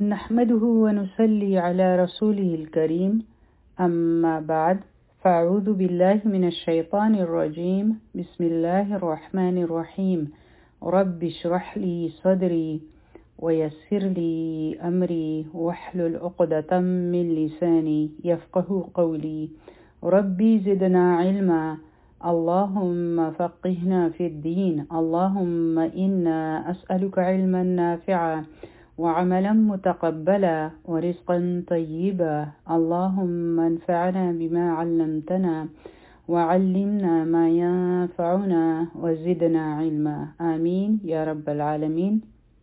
نحمده ونصلي على رسوله الكريم أما بعد فأعوذ بالله من الشيطان الرجيم بسم الله الرحمن الرحيم رب اشرح لي صدري ويسر لي أمري واحلل عقدة من لساني يفقه قولي ربي زدنا علما اللهم فقهنا في الدين اللهم إنا أسألك علما نافعا وعملا متقبلا ورزقا طيبا اللهم انفعنا بما علمتنا وعلمنا ما ينفعنا وزدنا علما آمين يا رب العالمين.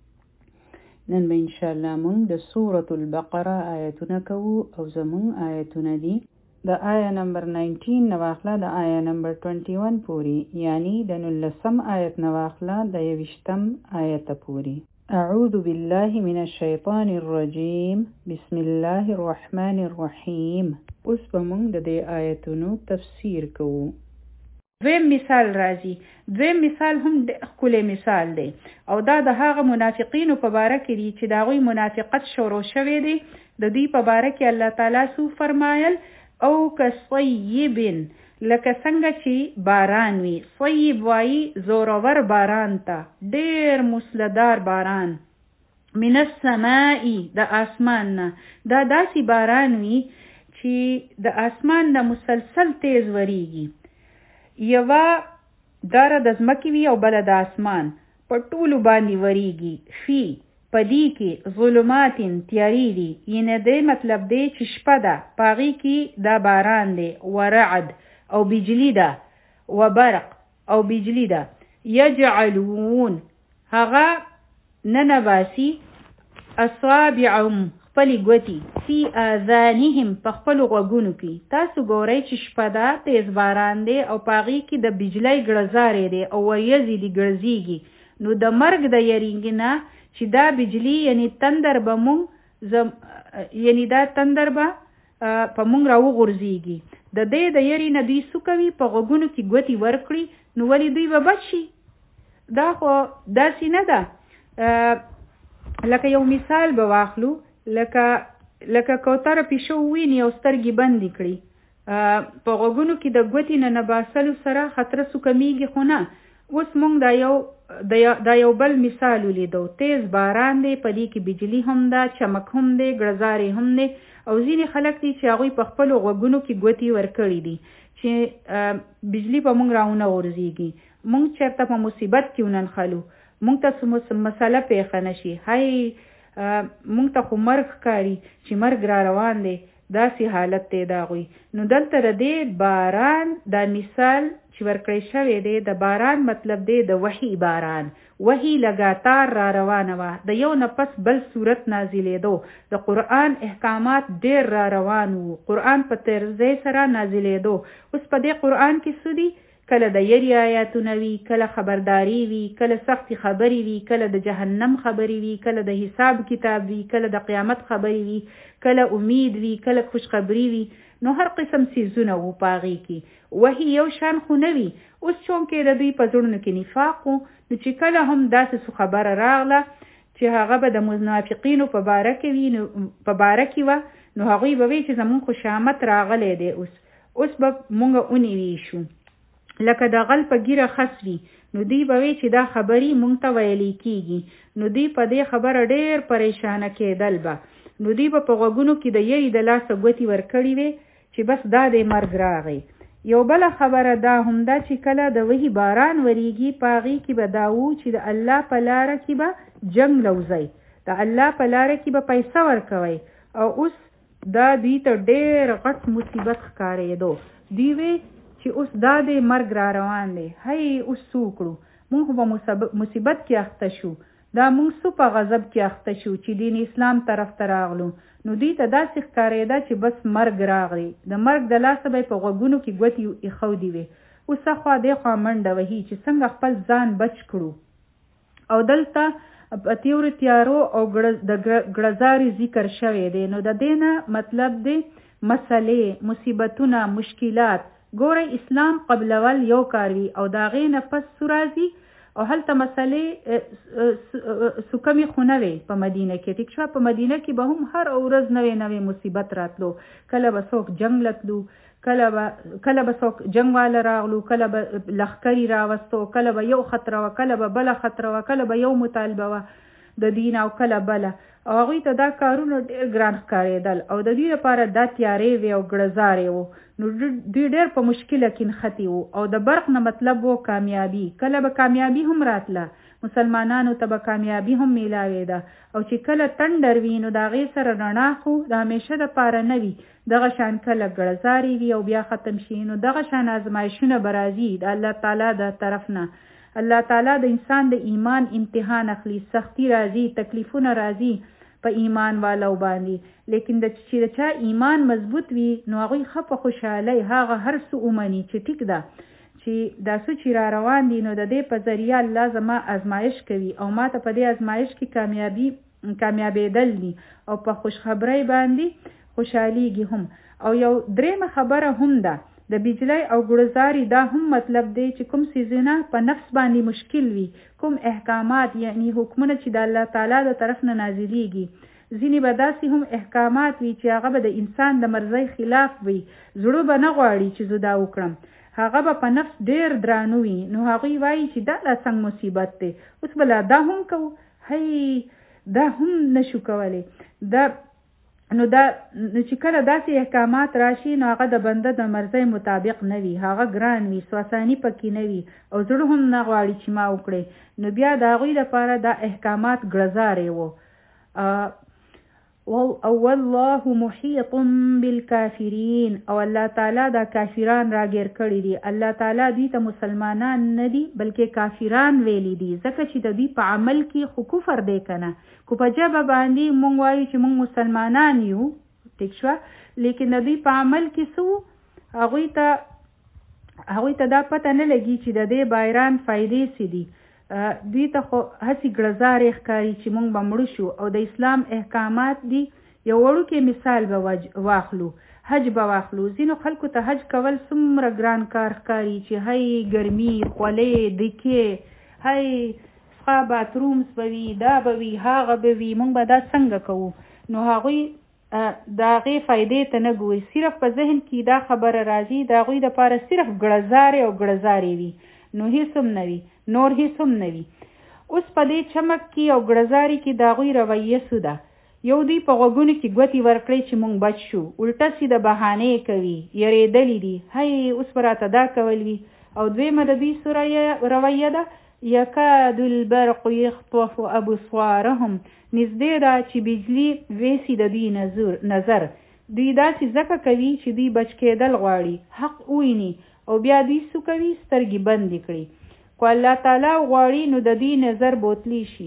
نن به انشاءالله مونږ د سورة البقره آیتونه کوو او زمونږ آیتونه دي د آیه نمبر 19 نواخله د آیه نمبر 21 پوری، یعنی د 19 آیت نواخله د 20 آیت پوری. اعوذ بالله من الشیطان الرجیم بسم الله الرحمن الرحیم. اوس به موږ د دې آیتونو تفسیر کوو. دویم مثال راځي. دویم مثال هم د ښکلی مثال دی او دا د هغه منافقینو په باره کې دی چې د هغوی منافقت شروع شوی دی. د دوی په باره کې الله تعالی څه فرمایل؟ او کصیب، لکه څنګه چې باران وي. صیب وایي زورور باران ته، ډیر مسلدار باران. من السماء، د آسمان نه. دا داسې باران وي چې د آسمان نه مسلسل تیز وریږي. یوه داره د ځمکې وي او بله د آسمان، په ټولو باندې وریږي. فی، پدې کې ظلمات تیاری دي، یعنی دې مطلب دی چې شپه ده، په هغې کې دا باران دی. ورعد، او بجلی ده. وبرق، او بجلی ده. یجعلون، هغه ننباسي اصابعهم، خپلې ګوتې، فی آذانهم، په خپلو غوږونو کې. تاسو ګورئ چې شپه ده، تیز باران دی او په هغې کې د بجلی ګړزارې دی او وریځې دي ګړزیږي. نو د مرګ د یریږي نه چې دا بجلی یعنی تندر به مونږ یعنی دا تندر به په مونږ راوغورځېږي. د دې د یري نه دوی څه کوي؟ په غوږونو کې ګوتې ورکړي. نو ولې دوی به بچ شي؟ دا خو داسې نه ده. لکه یو مثال به واخلو، لکه کوتره پیشو وویني او سترګې بندې کړي. په غوږونو کې د ګوتې نه نباسلو سره خطره څه کمیږي؟ خو نه. اوس مونږ دا یو بل مثال ولیدو. تیز باران دی، په دې کې بجلی هم ده، چمک هم دی، ګړزارې هم دی. او ځینې خلک دي چې هغوی په خپلو غوږونو کې ګوتې ورکړي دي چې بجلی په مونږ راونه غورځېږي. مونږ چېرته په مصیبت کې وننښلو، مونږ ته مسله پیښه نه شي، هی مونږ ته خو مرګ ښکاري چې مرګ را روان دی. داسې حالت دی د هغوی. نو دلته د دې باران دا مثال چې ورکړی شوی دی، د باران مطلب دی د وحی باران. وحی لګاتار را روانه وه، د یو نه پس بل صورت نازلېدو. د قرآن احکامات ډیر را روان وو، قرآن په تیزۍ سره نازلېدو. اوس په دې قرآن کې څه دي؟ کله د یری آیاتونه وي، کله خبرداری وي، کله سختي خبرې وي، کله د جهنم خبرې وي، کله د حساب کتاب وي، کله د قیامت خبرې وي، کله امید وي، کله خوشخبری وي. نو هر قسم څیزونه وو په هغې کې. وحی یو شان خو نه وي. اوس چونکې د دوی په زړونو کې نفاق و، نو چې کله هم داسې څه خبره راغله چې هغه به د منافقینو په باره کې وه، نو هغوی به وی چې زمونږ خو شامت راغلی دی. اوس به مونږ ونیوي شو. لکه د غل په ګیره خس وي، نو دوی به وی چې دا خبرې مونږ ته ویلی کېږي. نو دوی په دې خبره ډېر پریشانه کېدل به. نو دوی به په غوږونو کې د یری د لاسه ګوتې ورکړې وې چې بس دا د مرګ راغی. یو بله خبره دا هم ده چې کله د وحی باران وریږي، په هغې کې به دا وو چې د الله په لاره کې به جنګ لوځئ، د الله په لاره کې به پیسه ورکوئ. او اوس دا دوی ته ډېر غټ مصیبت ښکارېدو. دوی وی چې اوس دا د مرګ را روان دی، هی اوس څه وکړو؟ مونږ په مصیبت کې اخته شو، دا مونږ څه په غضب کې اخته شو چې دین اسلام طرف ته راغلو. نو دوی ته داسې ښکارېده چې بس مرګ راغلی. د مرګ د لاسه به یې په غوږونو کې ګوتې ایښودې وې. اوس اخوا دېخوا منډه وهي چې څنګه خپل ځان بچ کړو. او دلته په تیورو تیارو او د ګړزاري ذکر شوی دی. نو د دې نه مطلب دی مسلې، مصیبتونه، مشکلات. ګورئ اسلام قبلول یو کار وي او د هغې نه پس څه راځي؟ او هلته مسلې سکمې خو نه وې په مدینه کې. ټیک شوه، په مدینه کې به هم هر ورځ نوې مصیبت راتلو. کله به څوک جنگ لتلو، کله به څوک جنگ والا راغلو، کله به لښکرې راوستو، کله به یو خطره وه، کله به بله خطره وه، کله به یو مطالبه وه د دین او کله بله. او هغوی ته دا کارونه ډېر ګران ښکارېدل او د دوی لپاره دا تیارې وې او ګړزارې وو. نو دوی ډېر په مشکله کې نښتي وو. او د برق نه مطلب وو کامیابي. کله به کامیابي هم راتله، مسلمانانو ته به کامیابي هم میلاوېده. او چې کله تندر وي نو د هغې سره رڼا خو د همیشه دپاره نه وي. دغه شان کله ګړزارې وي او بیا ختم شي. نو دغه شان ازمایښونه به راځي د الله تعالی د طرف نه. الله تعالی د انسان د ایمان امتحان اخلي، سختی راځي، تکلیفونه راځي په ایمان والو باندې. لیکن چې د چا ایمان مضبوط وي نو هغوی ښه په خوشحالۍ هغه هر څه ومني چې ټیک ده، چې دا څه چې را روان دي نو د دې په ذریعه الله زما ازمایش کوي او ما ته په دې ازمایش کې کامیابېدل دي او په خوشخبری باندې خوشحالیږي هم. او یو درېمه خبره هم ده، د بجلی او ګړزاري دا هم مطلب دی چې کوم څیزونه په نفس باندې مشکل وي، کوم احکامات یعنی حکمونه چې د الله تعالی د طرف نه نازلیږي. ځینې به داسې هم احکامات وي چې هغه به د انسان د مرضۍ خلاف وي، زړه به نه غواړي چې زه دا وکړم، هغه به په نفس ډېر درانه وي. نو هغوی وایي چې دا څنګه مصیبت دی، اوس به لا دا هم کوو، هی دا هم نشو کولی. نو چې کله داسې احکامات راشي نو هغه د بنده د مرضۍ مطابق نه وي، هغه ګران وي، سواساني پکې نه وي او زړه هم نه غواړي چې ما وکړي. نو بیا د هغوی لپاره دا احکامات ګړزارې وو. او والله محیط بالکافرین، او الله تعالی دا کافران راګیر کړي دي. الله تعالی دوی ته مسلمانان نه دي بلکې کافران ویلي دي، ځکه چې د دوی په عمل کې خو کفر دی کنه. کو په ژبه باندې مونږ وایو چې مونږ مسلمانان یو، ټیک شوه، لیکن د دوی په عمل کې څه هغوی ته دا پته نه لګي چې د دې بایران فایدې څه دي. دوی ته خو هسې ګړزارې ښکاري چې مونږ به مړه شو. او د اسلام احکامات دي. یو وړوکی مثال به واخلو، حج به واخلو. ځینو خلکو ته حج کول څومره ګران کار ښکاري چې هی ګرمي، خولې، دکې، هی څخه باترومز به وي، دا به وي، هغه به وي، مونږ به دا څنګه کوو. نو هغوی د هغې فایدې ته نه ګوري، صرف په ذهن کې دا خبره راځي د هغوی دپاره صرف ګړزارې او ګړزارې وي، نو هیڅ هم نه وي، نور هیڅ هم نه وي. اوس په دې چمک کې او ګړزارې کې د هغوی رویه څه ده؟ یو دوی په غوږونو کې ګوتې ورکړئ چې مونږ بچ شو، الټه سیده بهانې کوي، یریدلي دي، هی اوس به راته دا کول وي. او دویمه د دوی څه رویه ده؟ یکاد البرق یخطف ابصارهم، نږدې ده چې بجلي ویسي د دوی نظر. دوی داسې ځکه کوي چې دوی بچ کېدل غواړي، حق وویني او بیا دوی څه کوي؟ سترګې بندې کړي. کو الله تعالی غواړي نو د دوی نظر بوتلی شي.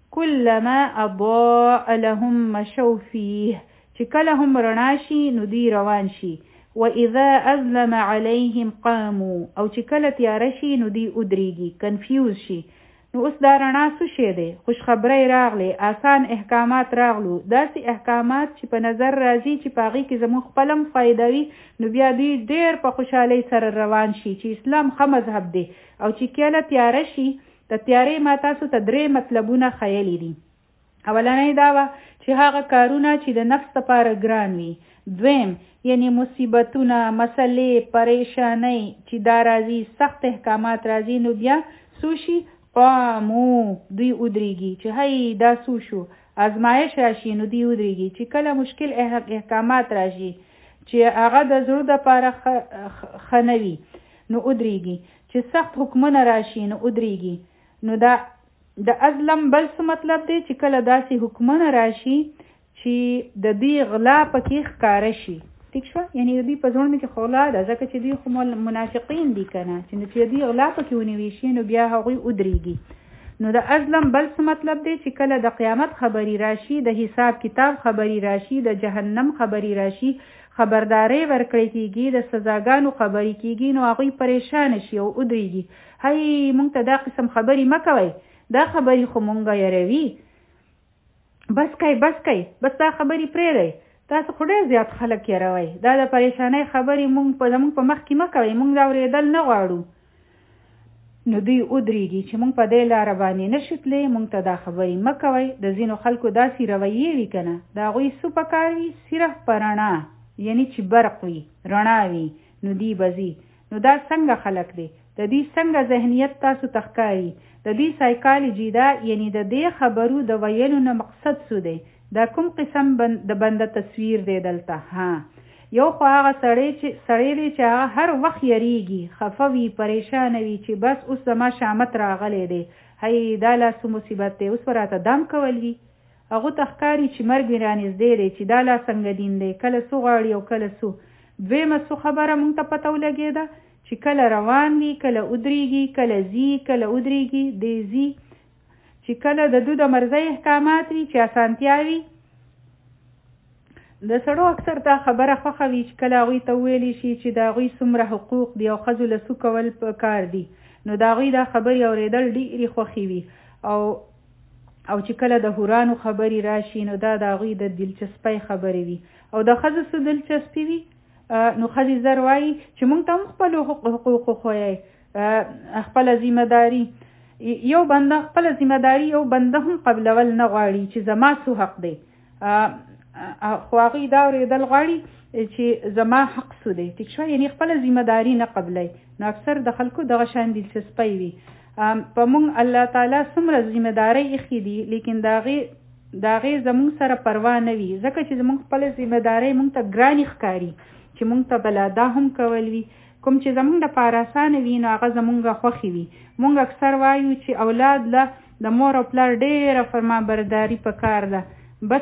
کلما اضاء لهم مشوا فیه، چې کله هم رڼا شي نو دوی روان شي. واذا اظلم علیهم قاموا، او چې کله تیاره شي نو دوی ودرېږي، کنفیوز شي. نو اوس دا رڼا څه شی دی؟ خوشخبری راغلی، آسان احکامات راغلو، داسې احکامات چې په نظر راځي چې په هغې کې زموږ خپلم فایده وي. نو بیا دوی ډېر په خوشحالۍ سره روان شي چې اسلام ښه مذهب دی. او چې کله تیاره شي، د تیارې ما تاسو ته 3 مطلبونه ښیلي دي. اولنی دا وه چې هغه کارونه چې د نفس لپاره ګران وي. دویم یعنی مصیبتونه، مسلې، پریشانۍ چې دا راځي، سخت احکامات راځي، نو بیا څو شي؟ قامو، دوی ودرېږي چې هی دا څو شو، ازمایش راشي نو دوی ودرېږي. چې کله مشکل احکامات راشي چې هغه د زړه دپاره ښه نه وي نو ودرېږي. چې سخت حکمونه راشي نو ودرېږي. نو دا د ازلم بل څه مطلب دی چې کله داسې حکمونه راشي چې د دوی غلا پکې ښکاره شي. ٹھیک شو؟ یعنی د دوی په زړونو کې خو غلا ده، ځکه چې دوی خو منافقین دي که نه، چې دوی غلا پکې ونیوي شي نو بیا هغوی ودرېږي. نو د ازلم بل څه مطلب دی چې کله د قیامت خبرې راشي، د حساب کتاب خبرې راشي، د جهنم خبرې راشي، خبرداري ورکړی کېږي، د سزاګانو خبرې کېږي، نو هغوی پریشان شي او ودرېږي. هی مونږ ته دا قسم خبرې مه کوئ، دا خبرې خو مونږ یروي، بس کوئ بس دا خبرې پرېږدئ، تاسو خو ډېر زیات خلک یروئ، دا د پریشانۍ خبرې زموږ په مخ کې مه کوئ، مونږ دا اورېدل نه غواړو. نو دوی ودرېږي چې موږ په دې لاره باندې نشو تللی، موږ ته دا خبرې مه کوئ. د ځینو خلکو داسې رویې وي که نه، د هغوی څه پکار وي؟ صرف په رڼا، یعنی چې برق وي، رڼا وي، نو دی به ځي. نو دا څنګه خلک دی؟ د دې څنګه ذهنیت تاسو ته ښکاري؟ د دې سایکالوجي دا، یعنی د دې خبرو د ویلو نه مقصد څه دی؟ دا کوم قسم د بنده تصویر دی دلته؟ ها، یو خو هغه سړی دی چې هغه هر وخت یریږي، خفه وي، پریشانه وي چې بس اوس زما شامت راغلی دی، هی دا لا څه مصیبت دی، اوس به راته دم کول وي. هغو ته ښکاري چې مرګ مې رانږدې دی، چې دا لا څنګه دین دی، کله څه غواړي او کله څه. دویمه څه خبره موږ ته پته ولګېده چې کله روان وي، کله ودرېږي، کله ځي، کله ودرېږي، دی ځي. چې کله د دو د مرضۍ احکامات وي، چې اسانتیا وي، د سړو اکثر دا خبره خوښه وي چې کله هغوی ته وویلی شي چې د هغوی څومره حقوق دي او ښځو له څه کول پکار دي، نو د هغوی دا خبرې اورېدل ډېرې خوښې وي. او چې کله د هورانو خبرې راشي، نو دا د هغوی د دلچسپۍ خبرې وي. او د ښځو څه دلچسپي وي؟ نو ښځې زر وایي چې موږ ته هم خپلو حقوق وښایئ، خپله ذمه داري. یو بنده خپله ذمه داري یو بنده هم قبلول نه غواړي چې زما څه حق دی، خو هغوی دا اورېدل غواړي چې زما حق څه دی. ټیک شوه؟ یعنې خپله ذمه داري نه قبلی. نو اکثر د خلکو دغه شان دلچسپۍ وي. په موږ الله تعالی څومره ذمه دارۍ ایښي دي، لیکن د هغې زموږ سره پروا نه وي، ځکه چې زموږ خپله ذمه دارۍ موږ ته ګرانې ښکاري چې موږ ته بلا دا هم کول وي. کوم چې زموږ دپاره اسانه وي، نو هغه زموږ خوښې وي. موږ اکثر وایو چې اولاد له د مور او پلار ډېره فرمانبرداري پکار ده. بس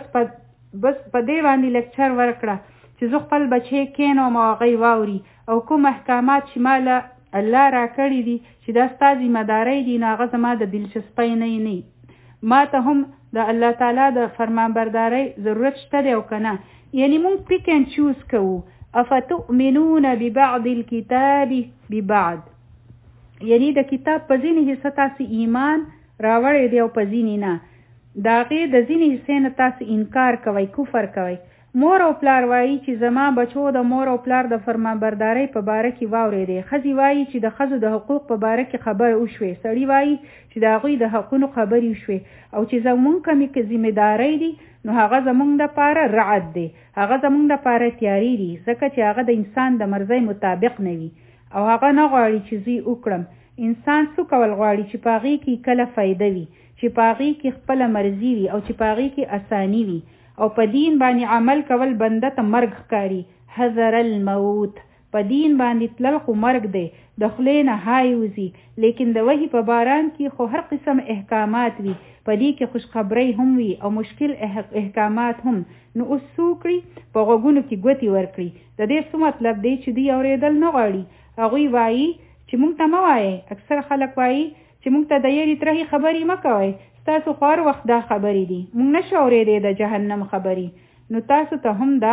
په دې باندې لیکچر ورکړه چې زه خپل بچی کینوم او هغوی واوري، او کوم احکامات چې ما له الله راکړي دي چې دا ستا ذمهدارۍ دي، نو هغه زما د دلچسپۍ نه ما ته هم د الله تعالی د فرمانبردارۍ ضرورت شته دی او که نه. یعنې موږ پیک اینډ چوز کوو. افتؤمنون ببعض الكتاب ببعض، یعنی د کتاب په ځینې حصه تاسو ایمان راوړی دی او په ځینې نه. د هغې د ځینې حصې نه تاسو انکار کوئ، کفر کوئ. مور او پلار وایي چې زما بچو د مور او پلار د فرمانبردارۍ په باره کې واورېدی. ښځې وایي چې د ښځو د حقوق په باره کې خبره وشوې. سړي وایي چې د هغوی د حقونو خبرې وشوې. او چې زمونږ کمې ذمهدارۍ دي، نو هغه زمونږ دپاره رعد دی، هغه زمونږ دپاره تیاری دي، ځکه چې هغه د انسان د مرضۍ مطابق نه وي، او هغه نه غواړي چې زه وکړم. انسان څه کول غواړي؟ چې په هغې کې کله فایده وي، چې په هغې کې خپله مرضي وي، او چې په هغې کې اساني وي. او په دین باندې عمل کول بنده ته مرګ ښکاري. حذر الموت، په دین باندې تلل خو مرګ دی، د خولې نه های وځي. لیکن د وحي په باران کې خو هر قسم احکامات وي، په دې کې خوشخبرۍ هم وي او مشکل احکامات هم. نو اوس څه وکړي؟ په غوږونو کې ګوتې ورکړي. د دې څه مطلب دی؟ چې دوی اورېدل نه غواړي. هغوی وایي چې موږ ته مه وایئ. اکثر خلک وایي چې موږ ته د یرې ترهې خبرې مه کوئ، تاسو خو هر وخت دا خبرې دي، موږ نشو اورېدی د جهنم خبرې. نو تاسو هم دا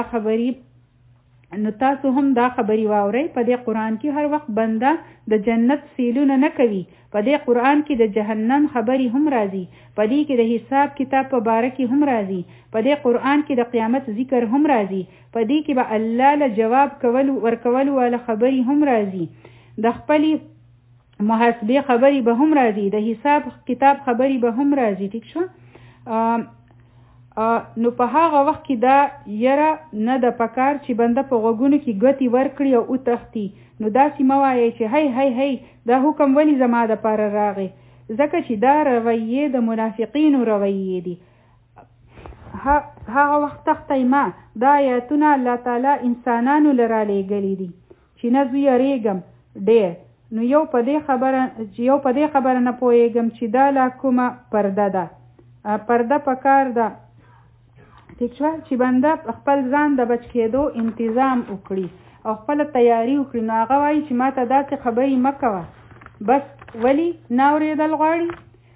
خبرې واورئ. په دې قرآن کې هر وخت بنده د جنت سیلونه نه کوي. په دې قرآن کې د جهنم خبرې هم راځي. په دې کې د حساب کتاب په باره کې هم راځي. په دې قرآن کې د قیامت ذکر هم راځي. په دې کې به الله له جواب ورکولو والا خبرې هم راځي. د خپلې محاسبې خبرې به هم راځي. د حساب کتاب خبرې به هم راځي. ټیک شو؟ نو په هغه وخت کې دا یره نه د پکار چې بنده په غوږونو کې ګوتې ورکړي او وتښتي. نو داسې مه وایئ چې هی دا حکم ولې زما دپاره راغی، ځکه چې دا رویې د منافقینو رویې دي. هغه وخت تښتئ ما. دا آیاتونه الله تعالی انسانانو له رالیږلي دي چې نه زه یریږم ډېر. نو یو په دې خبره نه پوهېږم چې دا لا کومه پرده ده. پرده پکار ده. ٹھیک شو؟ چې بنده خپل ځان د بچ کېدو انتظام وکړي او خپل تیاری وکړي. نو هغه وایي چې ما ته داسې خبرې مه کوه. بس ولې نه اورېدل غواړي؟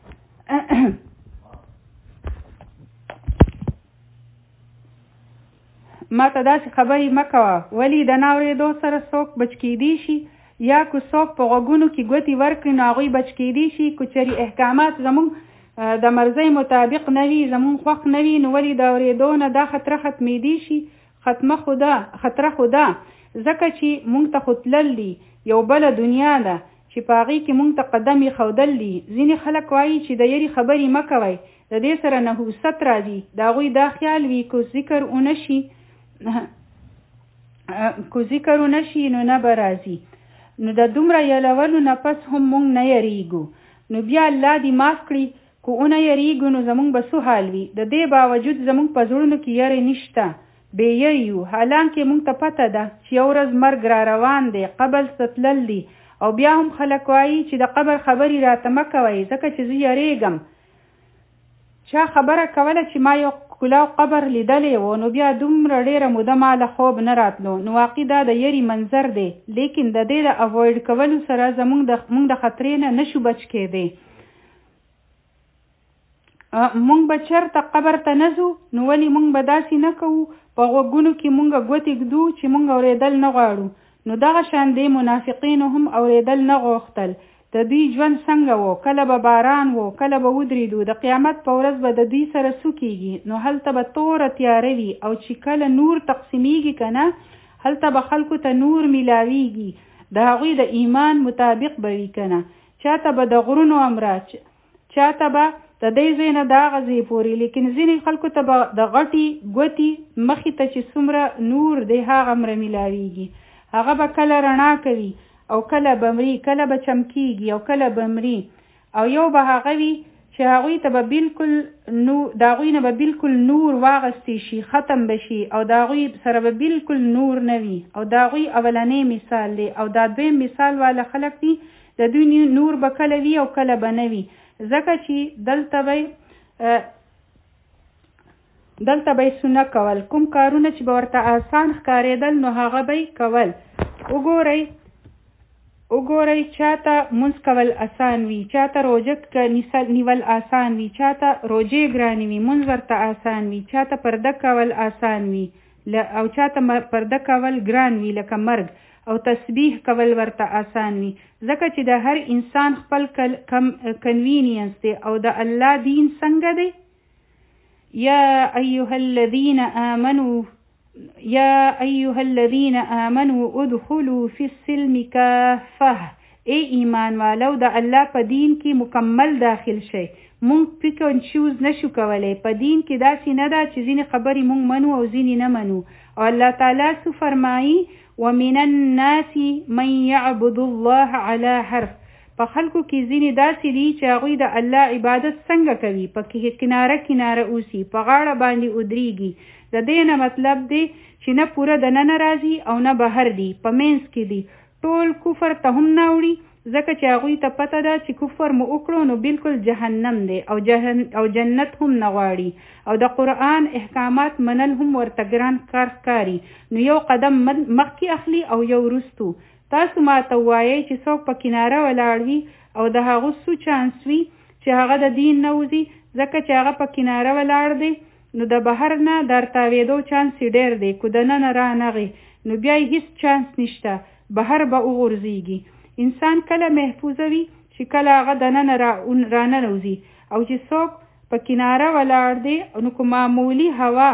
ما ته داسې خبرې مه کوه. ولې د نه اورېدو سره څوک بچ کېدی شي؟ یا که څوک په غوږونو کې ګوتې ورکړي، نو هغوی بچ کېدی شي. که چېرې احکامات زموږ د مرضۍ مطابق نه وي، زمون خوښ نه وي، نو ولې د اورېدو نه دا خطره ختمېدی شي؟ خطره خو ده، ځکه چې مونږ ته خو تلل دي، یو بله دنیا ده. چې په هغې کې مونږ ته قدم ایښودل دي. ځینې خلک وایي چې د یری خبرې مه کوئ، د دې سره نحوست راځي. د هغوی دا خیال وي که ذکر ونشي نو نه به راځي. نو د دومره یلولو نه پس هم مونږ نه یریږو. نو بیا الله دې معاف کړي، که ونه یریږو نو زمونږ به څه حال وي. د دې باوجود زمونږ په زړونو کې یری نشته، بې یری یو. حالانکې مونږ ته پته ده چې یو ورځ مرګ را روان دی، قبر ته تلل دي. او بیا هم خلک وایي چې د قبر خبرې راته مه کوئ ځکه چې زه یریږم. چا خبره کوله چې ما یو کلاو قبر لیدلی و، نو بیا دومره ډیره موده ما له خوب نه راتلو. نو واقع دا د یری منظر دی، لیکن د دې د اوایډ کولو سره مونږ د خطرې نه نشو بچ کېدی. مونږ به چېرته قبر ته نه ځو، نو ولې مونږ به داسې نه کوو په غوږونو کې مونږ ګوتې ږدو چې مونږ اورېدل نه غواړو. نو دغه شان دی منافقینو هم اورېدل نه غوښتل. د دوی ژوند څنګه و؟ کله به باران و، کله به ودرېدو. د قیامت په ورځ به د دوی سره څه کېږي؟ نو هلته به توره تیاره وي، او چې کله نور تقسیمیږي که نه، هلته به خلکو ته نور میلاویږي، د هغوی د ایمان مطابق به وي که نه. چاته به د غرونو امره، چاته به د دې ځای نه دا هغه ځای پورې. لیکن ځینې خلکو ته به د غټې ګوتې مخې ته چې څومره نور دی هغه امره میلاویږي. هغه به کله رڼا کوي او کله به مري، کله به چمکیږي او کله به مري. او یو به هغه وي چې هغوی ته به بالکل د هغوی نه به بالکل نور واغستی شي، ختم به شي، او د هغوی سره به بالکل نور نه وي. او د هغوی اولنی مثال دی. او دا دویم مثال والا خلک دي، د دوی نور به کله وي او کله به نه وي. ځکه چې دلته به سونه کول، کوم کارونه چې به ورته آسان ښکارېدل نو هغه به کول. وګورئ چاته مونځ کول آسان وي، چاته روژه نیول آسان وي، چاته روژې ګرانې وي، مونځ ورته آسان وي. چاته پرده کول آسان وي او چاته پرده کول ګران وي لکه مرګ. او تسبیح کول ورته آسان وي، ځکه چې د هر انسان خپل کنوینینس دی. او د الله دین څنګه دی؟ یا ایها الذین آمنوا ادخلوا فی السلم کافه. ای ایمان والو د الله په دین کې مکمل داخل شئ. مونږ پیک ان چوز نشو کولی. په دین کې داسې نه ده چې ځینې خبرې مونږ منو او ځینې نه منو. او الله تعالی څه فرمایي؟ ومن الناس من يعبد الله على حرف. په خلکو کې ځینې داسې دي چې هغوی د الله عبادت څنګه کوي؟ په کناره اوسي، په غاړه باندې ودرېږي. د دې نه مطلب دی چې نه پوره د ننه راځي او نه بهر دي، په منځ کې دي. ټول کفر ته هم نه وړي، ځکه چې هغوی ته پته ده چې کفر مو وکړو نو بالکل جهنم دی او جنت هم نه غواړي. او د قرآن احکامات منل هم ورته ګران کار ښکاري. نو یو قدم مخکې اخلي او یو وروستو. تاسو ما ته ووایئ چې څوک په کناره ولاړ وي او د هغه څو چانس وي چې هغه د دین نه وځي، ځکه چې هغه په کناره ولاړ دی، نو د بهر نه در تاوېدو چانس ډېر دی. که دننه رانغی نو بیا یې هېڅ چانس نشته، بهر به وغورځېږي. انسان کله محفوظه وي چې کله هغه دننه راننوځي. او چې څوک په کناره ولاړ دی نو که معمولي هوا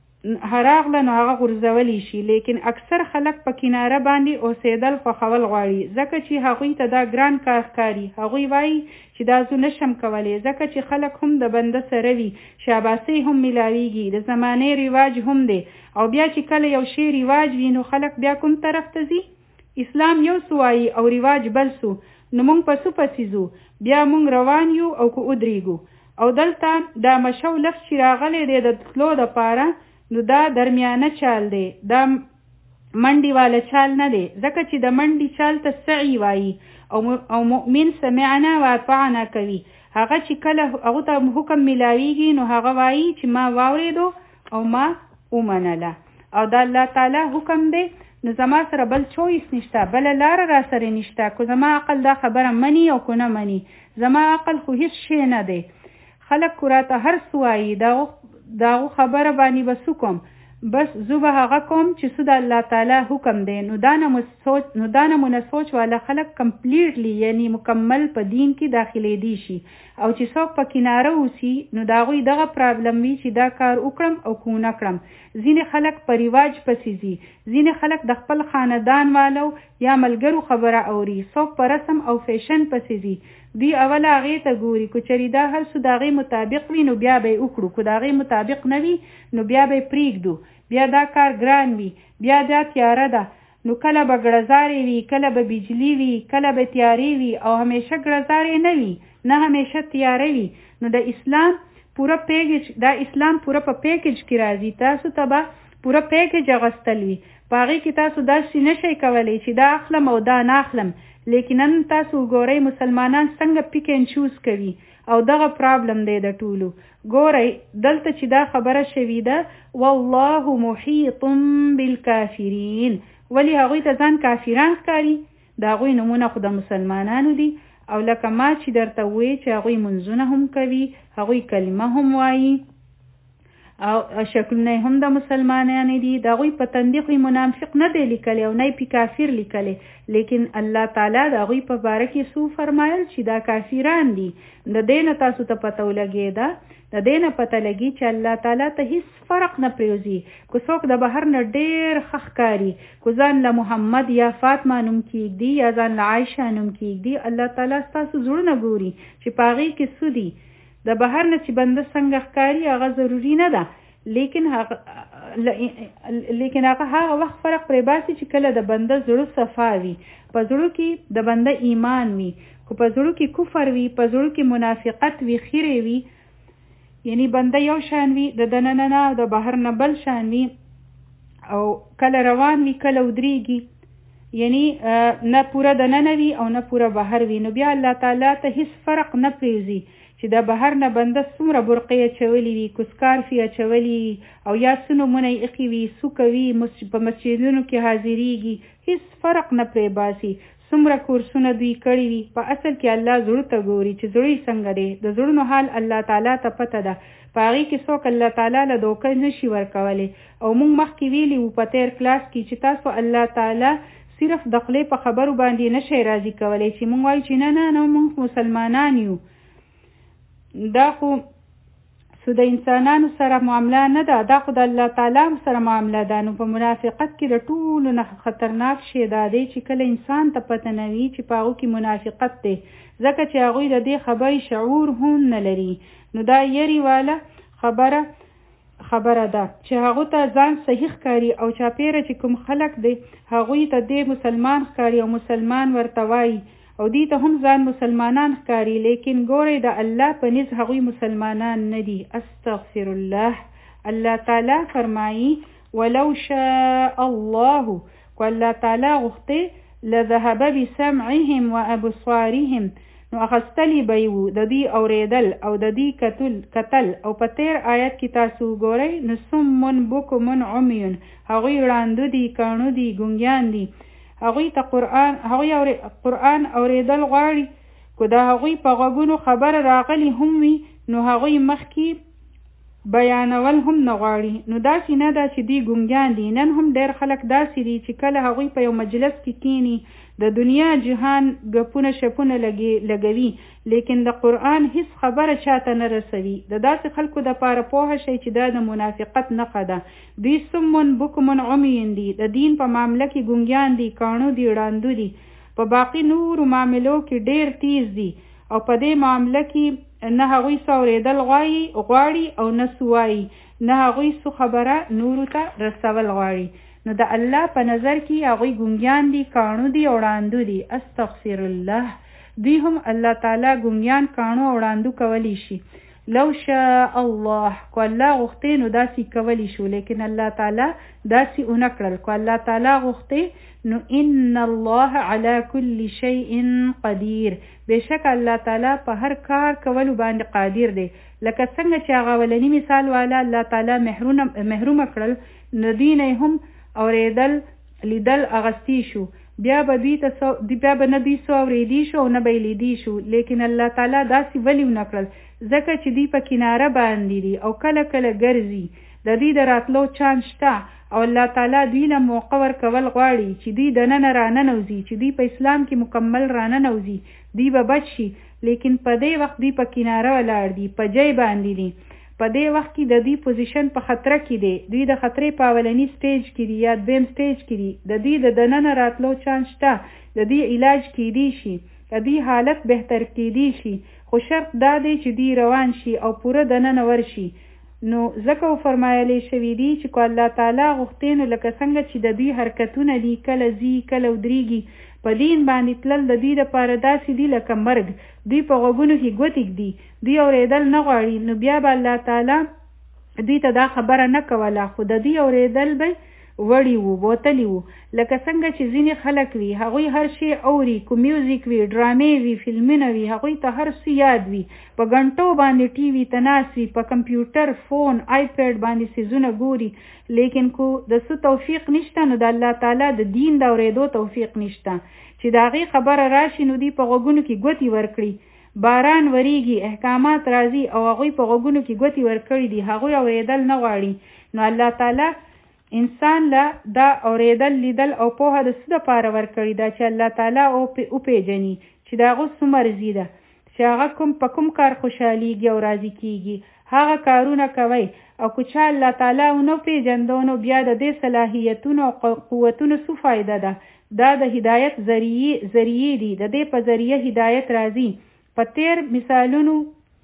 راغله نو هغه غورځولی شي. لیکن اکثر خلک په کناره باندې اوسېدل خوښول غواړي، ځکه چې هغوی ته دا ګران کار ښکاري. هغوی وایي چې دا زه نشم کولی، ځکه چې خلک هم د بنده سره وي، شاباسي هم میلاویږي، د زمانې رواج هم دی. او بیا چې کله یو شی رواج وي نو خلک بیا کوم طرف ته ځي؟ اسلام یو څه وایي او رواج بل څه. نو مونږ په څه پسې ځو؟ بیا مونږ روان یو او که ودرېږو. او دلته دا مشو لفظ چې راغلی دی د تلو دپاره، نو دا درمیانه چال دی، دا منډي والا چال نه دی. ځکه چې د منډي چال ته سعی وایي. او مؤمن سمعنا واطعنا کوي. هغه چې کله هغه ته حکم ملاویږي نو هغه وایي چې ما واورېدو او ما ومنله. او دا الله تعالی حکم دی، نو زما سره بل چویس نشته، بل لار را سره نشته. که زما عقل دا خبره مني او که نه مني، زما عقل خو هیڅ شی نه دی. خلک راته هر څه وایي، داغو خبره باندې به څه کوم؟ بس زه به هغه کوم چې څه د الله تعالی حکم دی. نو دا نمونه سوچ والا خلک کمپلیټلی یعنی مکمل په دین کې داخلي دي شي او چې څوک په کناره اوسي نو دا غوي دغه پرابلم وي چې دا کار وکړم او کو نه کړم. ځینې خلک په رواج پسې ځي، ځینې خلک د خپل خاندان والو یا ملګرو خبره اوري، څوک په رسم او فیشن پسې ځي. دوی اول هغې ته ګوري، که چېرې دا هر څه د هغې مطابق وي نو بیا به یې وکړو، که د هغې مطابق نه وي نو بیا به یې پرېږدو. بیا دا کار ګران وي، بیا دا تیاره ده. نو کله به ګړزارې وي، کله به بجلی وي، کله به تیارې وي او همیشه ګړزارې نه وي، نه همیشه تیاره وي. نو د اسلام پوره پیکج، دا اسلام پوره په پیکج کې راځي. تاسو ته به پوره پیکج اغوستل وي، په هغې کې تاسو داسې نشئ کولی چې دا اخلم او دا نه اخلم. لیکن نن تاسو ګورئ مسلمانان څنګه پیک اینډ چوز کوي او دغه پرابلم دی د ټولو. ګورئ دلته چې دا خبره شوې ده والله محیط بالکافرین، ولی هغوی ته ځان کافران ښکاري؟ د هغوی نومونه خو د مسلمانانو دي. او لکه ما چې درته ووایي چې هغوی منځونه هم کوي، هغوی کلمه هم وایي او شکلونه هم د مسلمانانو دي. د هغوی په تندې خو منافق نه دی لیکلی او نه یې پې کافر لیکلی، لیکن الله تعالی د هغوی په باره کې څه فرمایل چې دا کافران دي. د دې نه تاسو ته پته ولګېده، د دې نه پته لګي چې الله تعالی ته هیڅ فرق نه پرېوځي. که څوک د بهر نه ډېر ښه ښکاري، که ځان له محمد یا فاطمه نوم کېږدي یا ځان له عایشه نوم کېږدي، الله تعالی ستاسو زړونه ګوري چې په هغې کې څه دي. د بهر نه چې بنده څنګه ښکاري هغه ضروري نه ده، لیکن هغه وخت فرق پرې باسي چې کله د بنده زړه صفا وي، په زړه کې د بنده ایمان وي. که په زړه کې کفر وي، په زړه کې منافقت وي، خیرې وي، یعنی بنده یو شان وي، د دننه نه او د بهر نه بل شان وي، او کله روان وي کله ودرېږي، یعنی نه پوره دننه وي او نه پوره بهر وي. نو بیا الله تعالی ته هیڅ فرق نه پرېږدي چې د بهر نه بنده څومره برقې اچولي وي، کوسکارفي اچولي وي او یا څه نومونه یې ایښي وي، څو کوي، په مسجدونو کې حاضرېږي، هیڅ فرق نه پرې باسي. څومره کورسونه دوی کړي وي، په اصل کې الله زړه ته ګوري چې زړه یې څنګه دی. د زړونو حال الله تعالی ته پته ده، په هغې کې څوک الله تعالی له دوکه نشي ورکولی. او موږ مخکې ویلي وو په تیر کلاس کې چې تاسو الله تعالی صرف د خولې په خبرو باندې نشئ راضي کولی چې موږ وایو چې نه موږ مسلمانان یو. دا خو د انسانانو سره معامله نه ده، دا خو د الله تعالی سره معامله ده. نو په منافقت کې د ټولو نه خطرناک شی دا دی چې کله انسان ته پته نه وي چې په هغو کې منافقت دی، ځکه چې هغوی د دې خبرې شعور هم نه لري. نو دا یری والا خبره ده چې هغو ته ځان صحیح ښکاري او چاپیره چې کوم خلک دی هغوی ته دې مسلمان ښکاري او مسلمان ورته وایي او دې ته هم ځان مسلمانان ښکاري، لیکن ګورئ د الله په نزد هغوی مسلمانان نه دي. استغفر الله. الله تعالی فرمایي ولو شاء الله، که الله تعالی غوښتې لذهب بسمعهم وابصارهم، نو اخستلی به یې وو د دوی اورېدل او د دوی کتل. او په تیر آیت کې تاسو وګورئ نو صم بکم عمی، هغوی ړانده دي، کاڼه دي، ګونګیان دي. هغوی ته قرآن اورېدل غواړي، که د هغوی په غوږونو خبره راغلی هم وي نو هغوی مخکې بیانول هم نه غواړي. نو داسې نه ده چې دوی ګونګیان دي. نن هم ډېر خلک داسې دي چې کله هغوی په یو مجلس کې کینی د دنیا جهان ګپونه شپونه لګوي، لیکن د قرآن هیڅ خبره چاته نه رسوي. د داسې خلکو د پاره پوهه شئ چې دا د منافقت نښه ده. دوی صم بکم عمی دي، د دین په معامله کې ګونګیان دي، کاڼو دي، ړانده دي، په باقي نورو معاملو کې ډېر تیز دي او په دې معامله کې نه هغوی څه اورېدل غواړي او نه څه وایي، نه هغوی څه خبره نورو ته رسول غواړي. نو د الله په نظر کې هغوی ګونګیان دي، کاڼو دي او ړانده دي. استغفر الله. دوی هم الله تعالی ګونګیان، کاڼو او ړانده کولی شي. لو شاء الله، که الله غوښتې نو داسې کولی شو، لیکن الله تعالی داسې ونه کړل. که الله تعالی غوښتې نو ان الله على كل شيء قدیر، بېشک الله تعالی په هر کار کولو باندې قادر دی. لکه څنګه چې هغه اولني مثال والا الله تعالی محرومه کړل، نو دوی نه هم اورېدل لیدل اغستی شو، بیا به نه دوی څه اورېدي شو او نه به یې لیدي شو. لیکن الله تعالی داسې ولې ونه کړل؟ ځکه چې دوی په کناره باندې دي او کله کله ګرځي. د دوی د راتلو چانس شته او الله تعالی دوی له موقع ورکول غواړي چې دوی دننه راننوځي، چې دوی په اسلام کې مکمل راننوځي، دوی به بچ شي. لیکن په دې وخت دوی په کناره ولاړ دي، په جای باندې دي. په دې وخت کې د دوی پوزیشن په خطر کې دی، دوی د خطرې په اولنی سټیج کې دي یا دویم سټیج کې دي. د دوی د دننه راتلو چانس شته، د دوی علاج کېدی شي، د دوی حالت بهتر کېدی شي، خو شرط دا دی چې دوی روان شي او پوره دننه ورشي. نو ځکه فرمایلی شوي دي چې که الله تعالی غوښتي نو لکه څنګه چې د دوی حرکتونه دي، کله ځي کله ودرېږي، په دین باندې تلل د دوی دپاره داسې دي لکه مرګ. دوی په غوږونو کې ګوتې ږدي، دوی اورېدل نه غواړي. نو بیا به الله تعالی دوی ته دا خبره نه کوله، خو د دوی اورېدل به وړي وو، بوتلی وو. لکه څنګه چې ځینې خلک وي هغوی هر شی اوري، کو میوزیک وي، ډرامې وي، فلمونه وي، هغوی ته هر څه یاد وي، په غنټو باندې ټي وي ته ناست وي، په کمپیوټر، فون، آیپیډ باندې څیزونه ګوري. لیکن کو د څه توفیق نشته نو د الله تعالی د دین د اورېدو توفیق نشته چې د هغې خبره راشي نو دوی په غوږونو کې ګوتې ورکړي. باران وریږي، احکامات راځي او هغوی په غوږونو کې ګوتې ورکړي دي، هغوی اورېدل نه غواړي. نو الله تعالی انسان له دا اورېدل، لیدل او پوهه د څه دپاره ورکړې ده چې الله تعالی وپېژني چې د هغه څه مرضي ده، چې هغه په کوم کار خوشحالیږي او راضي کېږي، هغه کارونه کوئ. او که چا الله تعالی ونه پېژنده نو بیا د دې صلاحیتونو او قوتونو څه فایده ده؟ دا د هدایت ذریعې دي، د دې په ذریعه هدایت راځي. په تیر مثالونو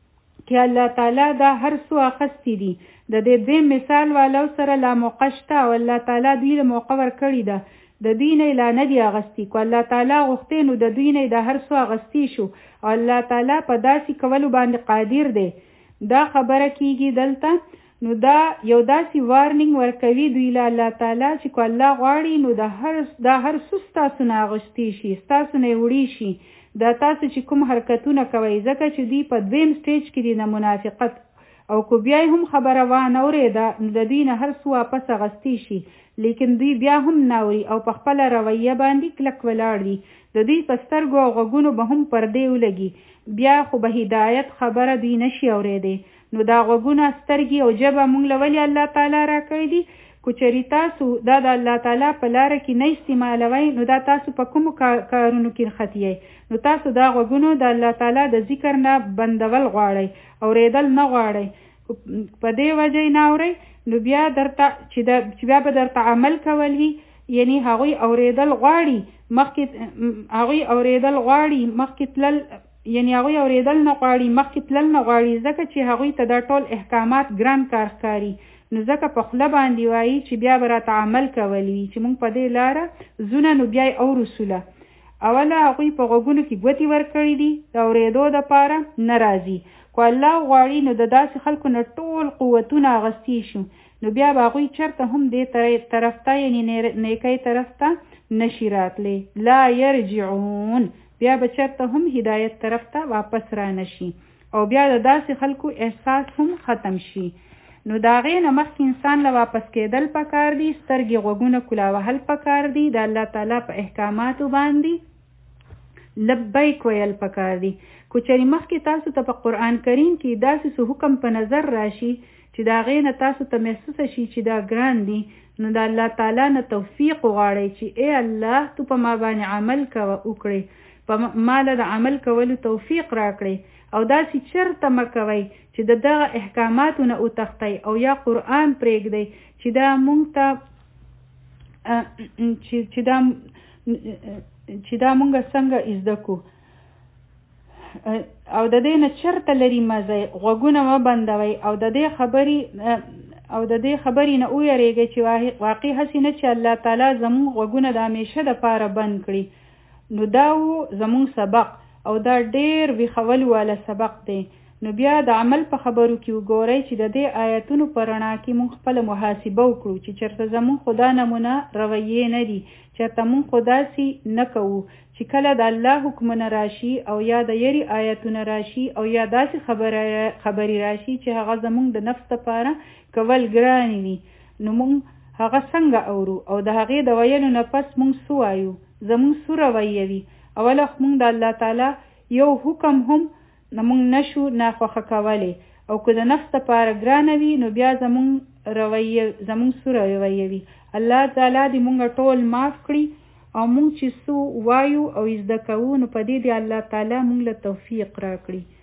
کې الله تعالی دا هر څه اخیستي دي. د دې دویم مثال والو سره لا موقع شته او الله تعالی دوی له موقع ورکړې ده، د دوی نه لا نه دي اخیستي. که الله تعالی غوښتې نو د دوی نه د هر څه اخیستی شو او الله تعالی په داسې کولو باندې قادر دی. دا خبره کېږي دلته. نو دا یو داسې وارنینګ ورکوي دوی له الله تعالی چې که الله غواړي نو دا هر څه ستاسو نه اخیستی شي، ستاسو نه یې وړي شي. دا تاسو چې کوم حرکتونه کوئ، ځکه چې دوی په دویم سټیج کې دي د منافقت، او که بیا هم خبره وانه اورېده نو د دوی نه هر څه واپس اخیستی شي، لیکن دوی بیا هم نه اوري او په خپله رویه باندې کلک ولاړ دي. د دوی په سترګو او غوږونو به هم پردې ولګي، بیا خو به هدایت خبره دوی نشي اورېدی. نو دا غوږونه، سترګې او ژبه مونږ له ولې الله تعالی راکړی دي؟ که چېرې تاسو دا د الله تعالی په لاره کې نه استعمالوئ نو دا تاسو په کومو کارونو کې خطیئ. نو تاسو دا غوږونو د الله تعالی د ذکر نه بندول غواړئ، اورېدل نه غواړئ. په دې وجه یې نه اورئ نو بیا درته چې بیا به درته عمل کول وي، یعنی هغوی اورېدل غواړي مخکې تلل، یعنی هغوی اورېدل نه غواړي مخکې تلل نه غواړي، ځکه چې هغوی ته دا ټول احکامات ګران کار ښکاري. نو ځکه په خوله باندې وایي چې بیا به راته عمل کول وي چې موږ په دې لاره ځونه، نو بیا یې اورسوله. اوله هغوی په غوږونو کې ګوتې ورکړي دي، د اورېدو دپاره نه راځي. که الله غواړي نو د داسې خلکو نه ټول قوتونه اخیستی شو، نو بیا به هغوی چېرته هم دې طرف ته یعنې نیکۍ طرف ته نشي راتلی. لا یرجعون، بیا به چېرته هم هدایت طرف ته واپس را نشي او بیا د داسې خلکو احساس هم ختم شي. نو د هغې نه مخکې انسان له واپس کېدل پکار دي، سترګې غوږونه کلا وهل پکار دي، د الله تعالی په احکاماتو باندې لبیک ویل پکار دي. که چېرې مخکې تاسو ته په قرآن کریم کې داسې څه حکم په نظر راشي چې د هغې نه تاسو ته محسوسه شي چې دا ګران دي، نو د الله تعالی نه توفیق وغواړئ چې ای الله تو په ما باندې عمل وکړئ، په ما له د عمل کولو توفیق راکړئ، او داسې چرته مه کوئ چې د دغه احکاماتو نه وتښتئ او یا قرآن پرېږدئ چې دا مونږ ته چې دا مونږ څنګه زده کړو، او د دې نه چرته لرې مه ځئ، غوږونه مه بندوئ او د دې خبرې نه ویرېږئ چې واقع هسې نه چې الله تعالی زمونږ غوږونه د همیشه دپاره بند کړي. نو دا و زمونږ سبق او دا ډېر ویښول والا سبق دی. نو بیا د عمل په خبرو کې وګورئ چې د دې آیتونو په رڼا کې مونږ خپله محاسبه وکړو چې چېرته زمونږ خدا نمونه رویې نه دي، چېرته مونږ خو داسې نه کوو چې کله د الله حکمونه راشي او یا د یری آیتونه راشي او یا داسې خبرې راشي چې هغه زمونږ د نفس لپاره کول ګران وي، نو مونږ هغه څنګه اورو او د هغې د ویلو نه پس مونږ څه وایو، زمونږ څه رویه وي. اوله مونږ د الله تعالی یو حکم هم مونږ نشو ناخوښه کولی او که د نفس لپاره ګرانه وي نو بیا زمونږ سوره رویه وي. الله تعالی دې مونږ ټول معاف کړي او مونږ چې څه وایو او زده کوو نو په دې الله تعالی مونږ له توفیق راکړي.